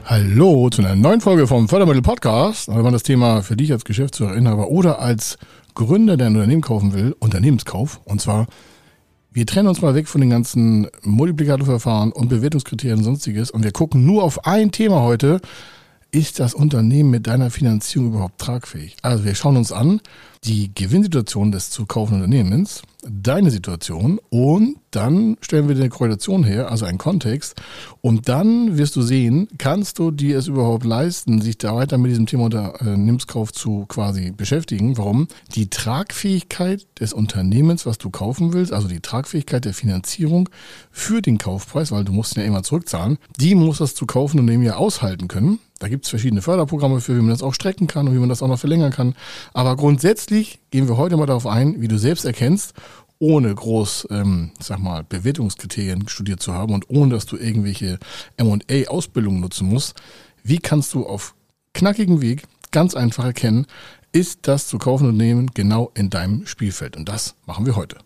Hallo zu einer neuen Folge vom Fördermittel-Podcast. Da war das Thema für dich als Geschäftsführer, Inhaber oder als Gründer, der ein Unternehmen kaufen will, Unternehmenskauf. Und zwar, wir trennen uns mal weg von den ganzen Multiplikatorverfahren und Bewertungskriterien und sonstiges und wir gucken nur auf ein Thema heute. Ist das Unternehmen mit deiner Finanzierung überhaupt tragfähig? Also wir schauen uns an die Gewinnsituation des zu kaufenden Unternehmens, deine Situation und dann stellen wir dir eine Korrelation her, also einen Kontext und dann wirst du sehen, kannst du dir es überhaupt leisten, sich da weiter mit diesem Thema Unternehmenskauf zu quasi beschäftigen. Warum? Die Tragfähigkeit des Unternehmens, was du kaufen willst, also die Tragfähigkeit der Finanzierung für den Kaufpreis, weil du musst ihn ja immer zurückzahlen, die muss das zu kaufende Unternehmen ja aushalten können. Da gibt es verschiedene Förderprogramme für, wie man das auch strecken kann und wie man das auch noch verlängern kann. Aber grundsätzlich gehen wir heute mal darauf ein, wie du selbst erkennst, ohne groß, Bewertungskriterien studiert zu haben und ohne, dass du irgendwelche M&A-Ausbildungen nutzen musst. Wie kannst du auf knackigem Weg ganz einfach erkennen, ist das zu kaufende Unternehmen genau in deinem Spielfeld? Und das machen wir heute.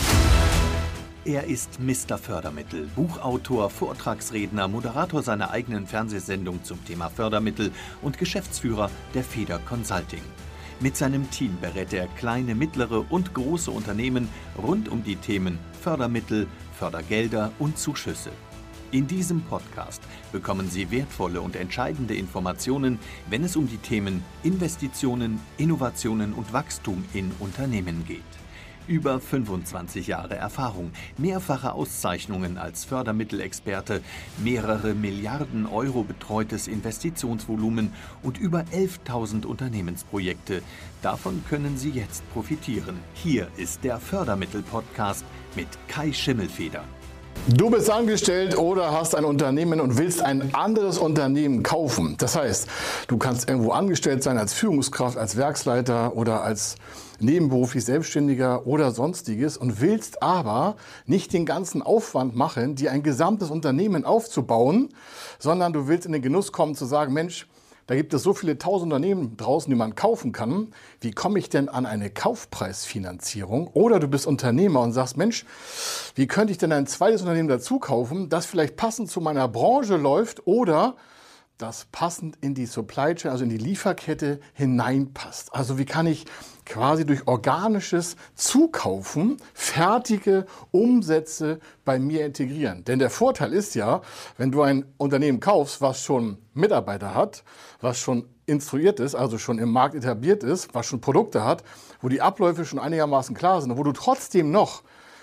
Er ist Mr. Fördermittel, Buchautor, Vortragsredner, Moderator seiner eigenen Fernsehsendung zum Thema Fördermittel und Geschäftsführer der Feder Consulting. Mit seinem Team berät er kleine, mittlere und große Unternehmen rund um die Themen Fördermittel, Fördergelder und Zuschüsse. In diesem Podcast bekommen Sie wertvolle und entscheidende Informationen, wenn es um die Themen Investitionen, Innovationen und Wachstum in Unternehmen geht. Über 25 Jahre Erfahrung, mehrfache Auszeichnungen als Fördermittelexperte, mehrere Milliarden Euro betreutes Investitionsvolumen und über 11.000 Unternehmensprojekte. Davon können Sie jetzt profitieren. Hier ist der Fördermittel-Podcast mit Kai Schimmelfeder. Du bist angestellt oder hast ein Unternehmen und willst ein anderes Unternehmen kaufen. Das heißt, du kannst irgendwo angestellt sein als Führungskraft, als Werksleiter oder als nebenberuflich Selbstständiger oder sonstiges und willst aber nicht den ganzen Aufwand machen, dir ein gesamtes Unternehmen aufzubauen, sondern du willst in den Genuss kommen zu sagen, Mensch, da gibt es so viele tausend Unternehmen draußen, die man kaufen kann. Wie komme ich denn an eine Kaufpreisfinanzierung? Oder du bist Unternehmer und sagst, Mensch, wie könnte ich denn ein zweites Unternehmen dazu kaufen, das vielleicht passend zu meiner Branche läuft oder das passend in die Supply Chain, also in die Lieferkette hineinpasst. Also wie kann ich quasi durch organisches Zukaufen fertige Umsätze bei mir integrieren? Denn der Vorteil ist ja, wenn du ein Unternehmen kaufst, was schon Mitarbeiter hat, was schon instruiert ist, also schon im Markt etabliert ist, was schon Produkte hat, wo die Abläufe schon einigermaßen klar sind und wo du trotzdem noch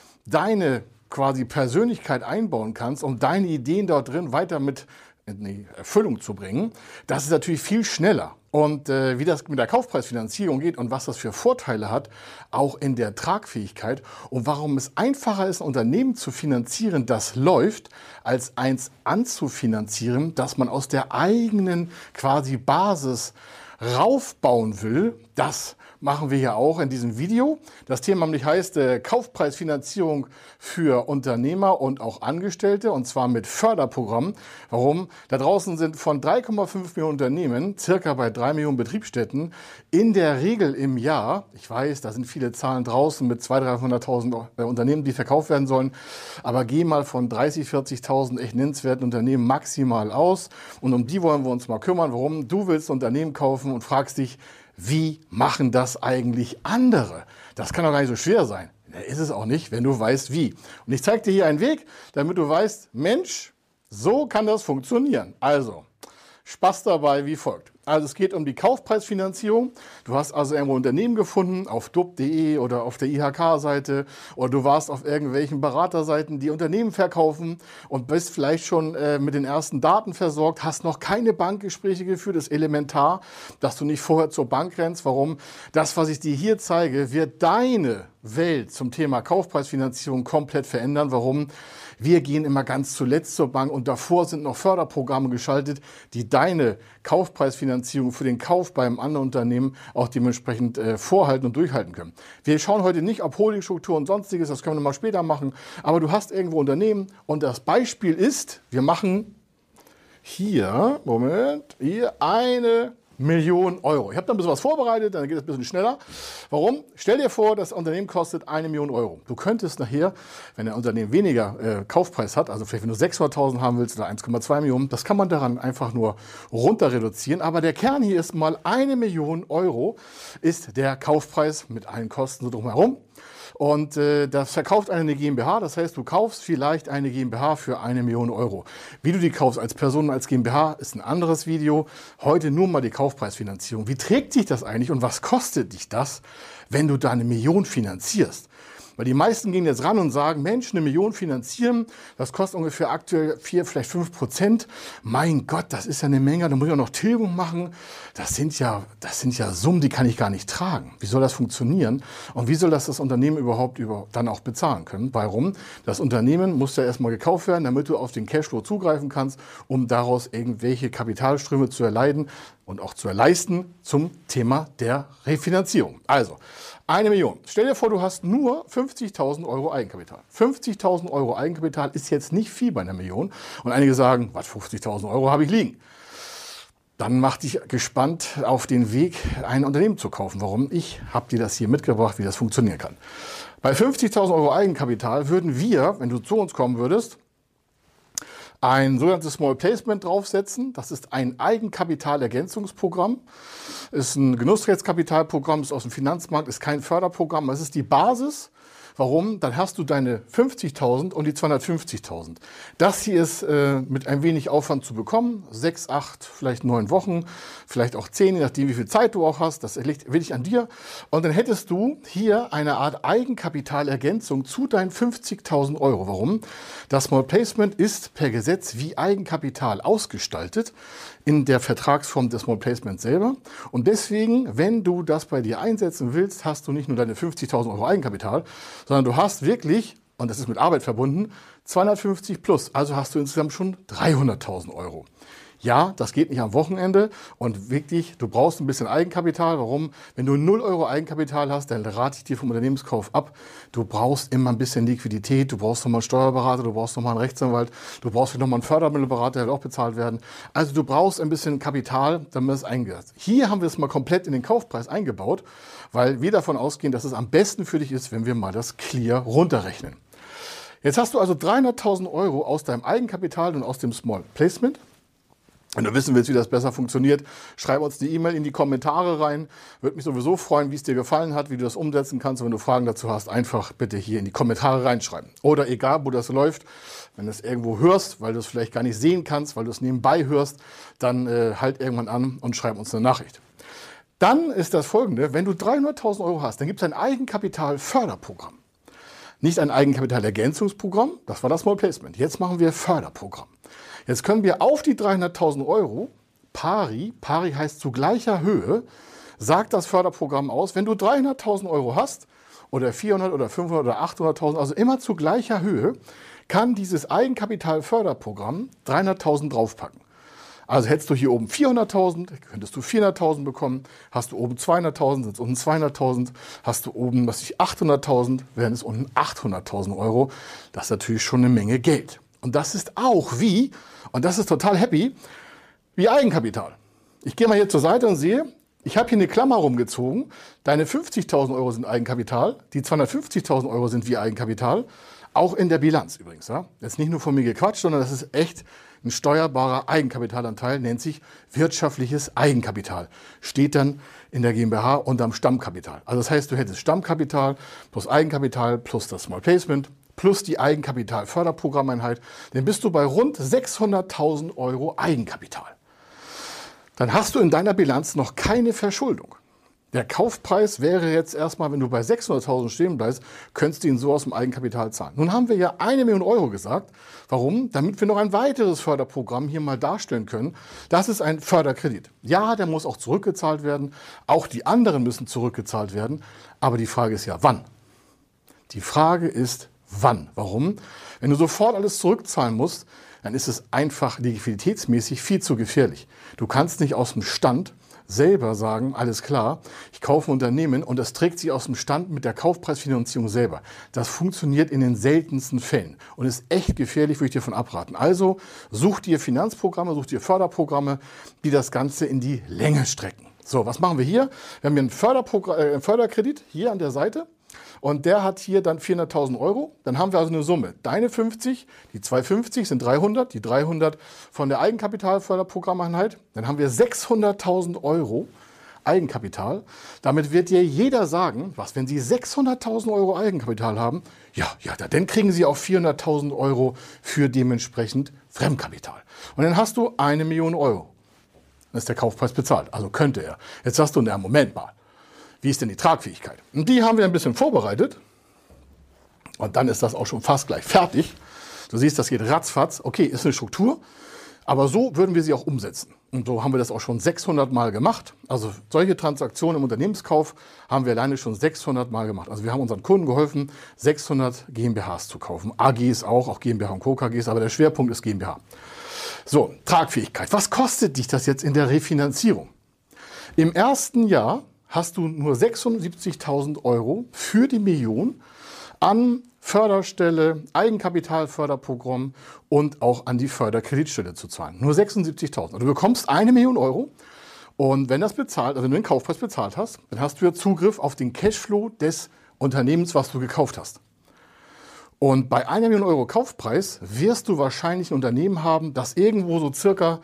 deine quasi Persönlichkeit einbauen kannst, um deine Ideen dort drin weiter mit in die Erfüllung zu bringen, das ist natürlich viel schneller. Und wie das mit der Kaufpreisfinanzierung geht und was das für Vorteile hat, auch in der Tragfähigkeit und warum es einfacher ist, ein Unternehmen zu finanzieren, das läuft, als eins anzufinanzieren, das man aus der eigenen quasi Basis raufbauen will, das machen wir ja auch in diesem Video. Das Thema nämlich heißt Kaufpreisfinanzierung für Unternehmer und auch Angestellte und zwar mit Förderprogrammen. Warum? Da draußen sind von 3,5 Millionen Unternehmen, circa bei 3 Millionen Betriebsstätten, in der Regel im Jahr, ich weiß, da sind viele Zahlen draußen mit 200.000, 300.000 Unternehmen, die verkauft werden sollen, aber geh mal von 30.000, 40.000 echt nennenswerten Unternehmen maximal aus und um die wollen wir uns mal kümmern. Warum? Du willst ein Unternehmen kaufen und fragst dich, wie machen das eigentlich andere? Das kann doch gar nicht so schwer sein. Ist es auch nicht, wenn du weißt, wie. Und ich zeige dir hier einen Weg, damit du weißt, Mensch, so kann das funktionieren. Also, Spaß dabei wie folgt. Also es geht um die Kaufpreisfinanzierung. Du hast also irgendwo ein Unternehmen gefunden, auf dup.de oder auf der IHK-Seite oder du warst auf irgendwelchen Beraterseiten, die Unternehmen verkaufen und bist vielleicht schon mit den ersten Daten versorgt, hast noch keine Bankgespräche geführt, das ist elementar, dass du nicht vorher zur Bank rennst. Warum? Das, was ich dir hier zeige, wird deine Welt zum Thema Kaufpreisfinanzierung komplett verändern. Warum? Wir gehen immer ganz zuletzt zur Bank und davor sind noch Förderprogramme geschaltet, die deine Kaufpreisfinanzierung für den Kauf beim anderen Unternehmen auch dementsprechend vorhalten und durchhalten können. Wir schauen heute nicht, ob Holdingstruktur und sonstiges, das können wir mal später machen, aber du hast irgendwo Unternehmen und das Beispiel ist, wir machen hier eine Million Euro. Ich habe da ein bisschen was vorbereitet, dann geht es ein bisschen schneller. Warum? Stell dir vor, das Unternehmen kostet 1 Million Euro. Du könntest nachher, wenn ein Unternehmen weniger Kaufpreis hat, also vielleicht wenn du 600.000 haben willst oder 1,2 Millionen, das kann man daran einfach nur runter reduzieren. Aber der Kern hier ist mal 1 Million Euro ist der Kaufpreis mit allen Kosten so drumherum. Und das verkauft eine GmbH, das heißt, du kaufst vielleicht eine GmbH für 1 Million Euro. Wie du die kaufst als Person, als GmbH, ist ein anderes Video. Heute nur mal die Kaufpreisfinanzierung. Wie trägt sich das eigentlich und was kostet dich das, wenn du da 1 Million finanzierst? Weil die meisten gehen jetzt ran und sagen, Mensch, 1 Million finanzieren, das kostet ungefähr aktuell 4, vielleicht 5%. Mein Gott, das ist ja eine Menge, da muss ich auch noch Tilgung machen. Das sind ja Summen, die kann ich gar nicht tragen. Wie soll das funktionieren? Und wie soll das Unternehmen überhaupt dann auch bezahlen können? Warum? Das Unternehmen muss ja erstmal gekauft werden, damit du auf den Cashflow zugreifen kannst, um daraus irgendwelche Kapitalströme zu erleiden und auch zu erleisten zum Thema der Refinanzierung. Also, 1 Million. Stell dir vor, du hast nur 50.000 Euro Eigenkapital. 50.000 Euro Eigenkapital ist jetzt nicht viel bei 1 Million. Und einige sagen, was, 50.000 Euro habe ich liegen. Dann mach dich gespannt auf den Weg, ein Unternehmen zu kaufen. Warum? Ich habe dir das hier mitgebracht, wie das funktionieren kann. Bei 50.000 Euro Eigenkapital würden wir, wenn du zu uns kommen würdest, ein sogenanntes Small Placement draufsetzen. Das ist ein Eigenkapitalergänzungsprogramm. Ist ein Genussrechtskapitalprogramm, ist aus dem Finanzmarkt, ist kein Förderprogramm. Das ist die Basis. Warum? Dann hast du deine 50.000 und die 250.000. Das hier ist mit ein wenig Aufwand zu bekommen. 6, 8, vielleicht 9 Wochen, vielleicht auch 10, je nachdem, wie viel Zeit du auch hast. Das liegt wirklich an dir. Und dann hättest du hier eine Art Eigenkapitalergänzung zu deinen 50.000 Euro. Warum? Das Small Placement ist per Gesetz wie Eigenkapital ausgestaltet in der Vertragsform des Small Placement selber. Und deswegen, wenn du das bei dir einsetzen willst, hast du nicht nur deine 50.000 Euro Eigenkapital, sondern du hast wirklich, und das ist mit Arbeit verbunden, 250 plus. Also hast du insgesamt schon 300.000 Euro. Ja, das geht nicht am Wochenende und wirklich, du brauchst ein bisschen Eigenkapital. Warum? Wenn du 0 Euro Eigenkapital hast, dann rate ich dir vom Unternehmenskauf ab. Du brauchst immer ein bisschen Liquidität, du brauchst nochmal einen Steuerberater, du brauchst nochmal einen Rechtsanwalt, du brauchst nochmal einen Fördermittelberater, der wird auch bezahlt werden. Also du brauchst ein bisschen Kapital, damit es eingeht. Hier haben wir es mal komplett in den Kaufpreis eingebaut, weil wir davon ausgehen, dass es am besten für dich ist, wenn wir mal das Clear runterrechnen. Jetzt hast du also 300.000 Euro aus deinem Eigenkapital und aus dem Small Placement. Wenn du wissen willst, wie das besser funktioniert, schreib uns die E-Mail in die Kommentare rein. Würde mich sowieso freuen, wie es dir gefallen hat, wie du das umsetzen kannst. Und wenn du Fragen dazu hast, einfach bitte hier in die Kommentare reinschreiben. Oder egal, wo das läuft, wenn du es irgendwo hörst, weil du es vielleicht gar nicht sehen kannst, weil du es nebenbei hörst, dann halt irgendwann an und schreib uns eine Nachricht. Dann ist das Folgende, wenn du 300.000 Euro hast, dann gibt es ein Eigenkapitalförderprogramm. Nicht ein Eigenkapitalergänzungsprogramm, das war das Small Placement. Jetzt machen wir Förderprogramm. Jetzt können wir auf die 300.000 Euro pari heißt zu gleicher Höhe, sagt das Förderprogramm aus, wenn du 300.000 Euro hast oder 400 oder 500 oder 800.000, also immer zu gleicher Höhe, kann dieses Eigenkapitalförderprogramm 300.000 draufpacken. Also hättest du hier oben 400.000, könntest du 400.000 bekommen, hast du oben 200.000, sind es unten 200.000, hast du oben, 800.000, wären es unten 800.000 Euro. Das ist natürlich schon eine Menge Geld. Und das ist auch und das ist total happy, wie Eigenkapital. Ich gehe mal hier zur Seite und sehe, ich habe hier eine Klammer rumgezogen. Deine 50.000 Euro sind Eigenkapital, die 250.000 Euro sind wie Eigenkapital. Auch in der Bilanz übrigens. Ja? Jetzt nicht nur von mir gequatscht, sondern das ist echt ein steuerbarer Eigenkapitalanteil, nennt sich wirtschaftliches Eigenkapital. Steht dann in der GmbH unterm Stammkapital. Also das heißt, du hättest Stammkapital plus Eigenkapital plus das Small Placement plus die Eigenkapitalförderprogrammeinheit, dann bist du bei rund 600.000 Euro Eigenkapital. Dann hast du in deiner Bilanz noch keine Verschuldung. Der Kaufpreis wäre jetzt erstmal, wenn du bei 600.000 stehen bleibst, könntest du ihn so aus dem Eigenkapital zahlen. Nun haben wir ja 1 Million Euro gesagt. Warum? Damit wir noch ein weiteres Förderprogramm hier mal darstellen können. Das ist ein Förderkredit. Ja, der muss auch zurückgezahlt werden. Auch die anderen müssen zurückgezahlt werden. Aber die Frage ist ja, wann? Die Frage ist, wann? Warum? Wenn du sofort alles zurückzahlen musst, dann ist es einfach liquiditätsmäßig viel zu gefährlich. Du kannst nicht aus dem Stand selber sagen, alles klar, ich kaufe ein Unternehmen und das trägt sich aus dem Stand mit der Kaufpreisfinanzierung selber. Das funktioniert in den seltensten Fällen und ist echt gefährlich, würde ich dir davon abraten. Also such dir Finanzprogramme, such dir Förderprogramme, die das Ganze in die Länge strecken. So, was machen wir hier? Wir haben hier einen Förderkredit hier an der Seite. Und der hat hier dann 400.000 €. Dann haben wir also eine Summe. Deine 50, die 250 sind 300, die 300 von der Eigenkapitalförderprogrammeinheit. Dann haben wir 600.000 € Eigenkapital. Damit wird dir jeder sagen, was, wenn Sie 600.000 € Eigenkapital haben, ja, dann kriegen Sie auch 400.000 € für dementsprechend Fremdkapital. Und dann hast du 1 Million €. Dann ist der Kaufpreis bezahlt. Also könnte er. Jetzt sagst du, na, Moment mal. Wie ist denn die Tragfähigkeit? Und die haben wir ein bisschen vorbereitet. Und dann ist das auch schon fast gleich fertig. Du siehst, das geht ratzfatz. Okay, ist eine Struktur. Aber so würden wir sie auch umsetzen. Und so haben wir das auch schon 600 Mal gemacht. Also solche Transaktionen im Unternehmenskauf haben wir alleine schon 600 Mal gemacht. Also wir haben unseren Kunden geholfen, 600 GmbHs zu kaufen. AGs auch GmbH und Co. KGs, aber der Schwerpunkt ist GmbH. So, Tragfähigkeit. Was kostet dich das jetzt in der Refinanzierung? Im ersten Jahr hast du nur 76.000 € für die Million an Förderstelle, Eigenkapitalförderprogramm und auch an die Förderkreditstelle zu zahlen. Nur 76.000. Also du bekommst 1 Million € und wenn das bezahlt, also wenn du den Kaufpreis bezahlt hast, dann hast du ja Zugriff auf den Cashflow des Unternehmens, was du gekauft hast. Und bei 1 Million € Kaufpreis wirst du wahrscheinlich ein Unternehmen haben, das irgendwo so circa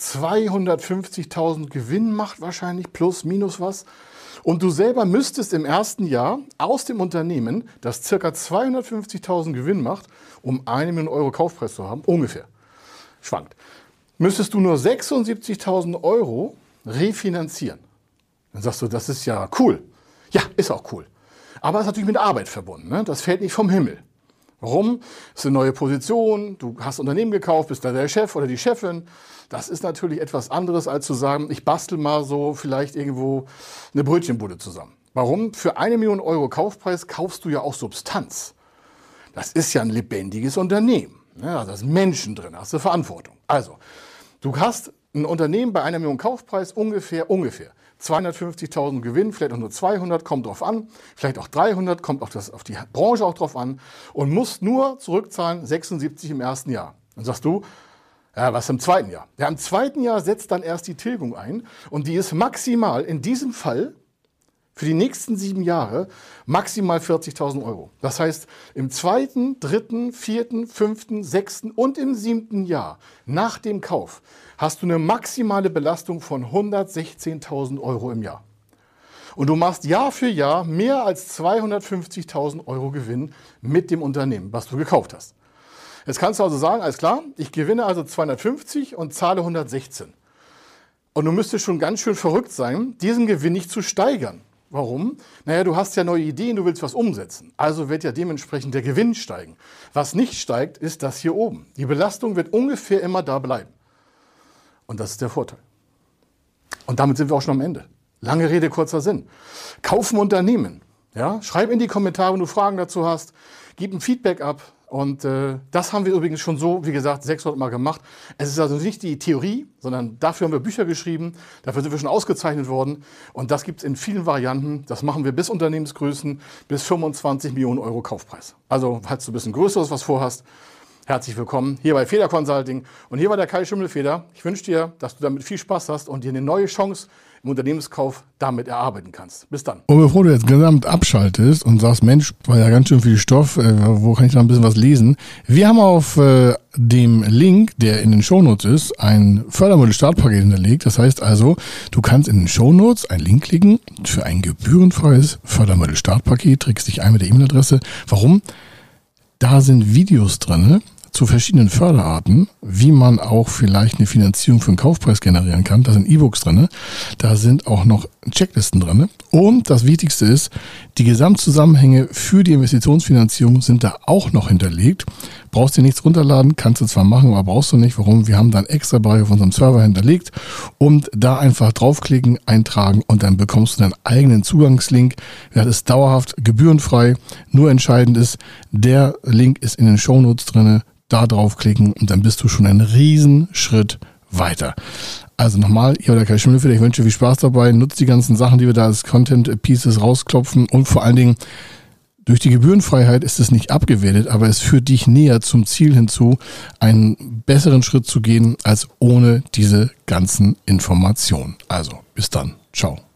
250.000 Gewinn macht, wahrscheinlich plus, minus was. Und du selber müsstest im ersten Jahr aus dem Unternehmen, das ca. 250.000 Gewinn macht, um 1 Million € Kaufpreis zu haben, ungefähr, schwankt, müsstest du nur 76.000 € refinanzieren. Dann sagst du, das ist ja cool. Ja, ist auch cool. Aber es ist natürlich mit Arbeit verbunden. Ne? Das fällt nicht vom Himmel. Warum? Das ist eine neue Position, du hast ein Unternehmen gekauft, bist da der Chef oder die Chefin. Das ist natürlich etwas anderes, als zu sagen, ich bastel mal so vielleicht irgendwo eine Brötchenbude zusammen. Warum? Für 1 Million € Kaufpreis kaufst du ja auch Substanz. Das ist ja ein lebendiges Unternehmen. Ja, da sind Menschen drin, hast du Verantwortung. Also, du hast ein Unternehmen bei 1 Million Kaufpreis ungefähr 250.000 Gewinn, vielleicht auch nur 200, kommt drauf an, vielleicht auch 300, kommt auf die Branche auch drauf an und musst nur zurückzahlen 76 im ersten Jahr. Dann sagst du, ja, was im zweiten Jahr? Ja, im zweiten Jahr setzt dann erst die Tilgung ein und die ist maximal in diesem Fall für die nächsten 7 Jahre maximal 40.000 €. Das heißt, im zweiten, dritten, vierten, fünften, sechsten und im 7. Jahr nach dem Kauf hast du eine maximale Belastung von 116.000 € im Jahr. Und du machst Jahr für Jahr mehr als 250.000 € Gewinn mit dem Unternehmen, was du gekauft hast. Jetzt kannst du also sagen, alles klar, ich gewinne also 250 und zahle 116. Und du müsstest schon ganz schön verrückt sein, diesen Gewinn nicht zu steigern. Warum? Naja, du hast ja neue Ideen, du willst was umsetzen. Also wird ja dementsprechend der Gewinn steigen. Was nicht steigt, ist das hier oben. Die Belastung wird ungefähr immer da bleiben. Und das ist der Vorteil. Und damit sind wir auch schon am Ende. Lange Rede, kurzer Sinn. Kaufen Unternehmen. Ja? Schreib in die Kommentare, wenn du Fragen dazu hast. Gib ein Feedback ab. Und das haben wir übrigens schon so, wie gesagt, 600 Mal gemacht. Es ist also nicht die Theorie, sondern dafür haben wir Bücher geschrieben. Dafür sind wir schon ausgezeichnet worden. Und das gibt es in vielen Varianten. Das machen wir bis Unternehmensgrößen, bis 25 Millionen € Kaufpreis. Also, falls du ein bisschen Größeres was vorhast, herzlich willkommen hier bei Feder Consulting. Und hier war der Kai Schimmelfeder. Ich wünsche dir, dass du damit viel Spaß hast und dir eine neue Chance im Unternehmenskauf damit erarbeiten kannst. Bis dann. Und bevor du jetzt gesamt abschaltest und sagst, Mensch, war ja ganz schön viel Stoff, wo kann ich noch ein bisschen was lesen? Wir haben auf dem Link, der in den Shownotes ist, ein Fördermittel-Startpaket hinterlegt. Das heißt also, du kannst in den Shownotes einen Link klicken für ein gebührenfreies Fördermittel-Startpaket, trägst dich ein mit der E-Mail-Adresse. Warum? Da sind Videos drin zu verschiedenen Förderarten, wie man auch vielleicht eine Finanzierung für einen Kaufpreis generieren kann. Da sind E-Books drin, da sind auch noch Checklisten drin. Und das Wichtigste ist, die Gesamtzusammenhänge für die Investitionsfinanzierung sind da auch noch hinterlegt. Brauchst dir nichts runterladen, kannst du zwar machen, aber brauchst du nicht. Warum? Wir haben da einen extra Bereich auf unserem Server hinterlegt und da einfach draufklicken, eintragen und dann bekommst du deinen eigenen Zugangslink. Das ist dauerhaft gebührenfrei. Nur entscheidend ist, der Link ist in den Shownotes drin. Da draufklicken und dann bist du schon einen riesen Schritt weiter. Also nochmal, ihr oder Kai Schimmelfeder, ich wünsche viel Spaß dabei. Nutzt die ganzen Sachen, die wir da als Content-Pieces rausklopfen und vor allen Dingen durch die Gebührenfreiheit ist es nicht abgewertet, aber es führt dich näher zum Ziel hinzu, einen besseren Schritt zu gehen als ohne diese ganzen Informationen. Also, bis dann. Ciao.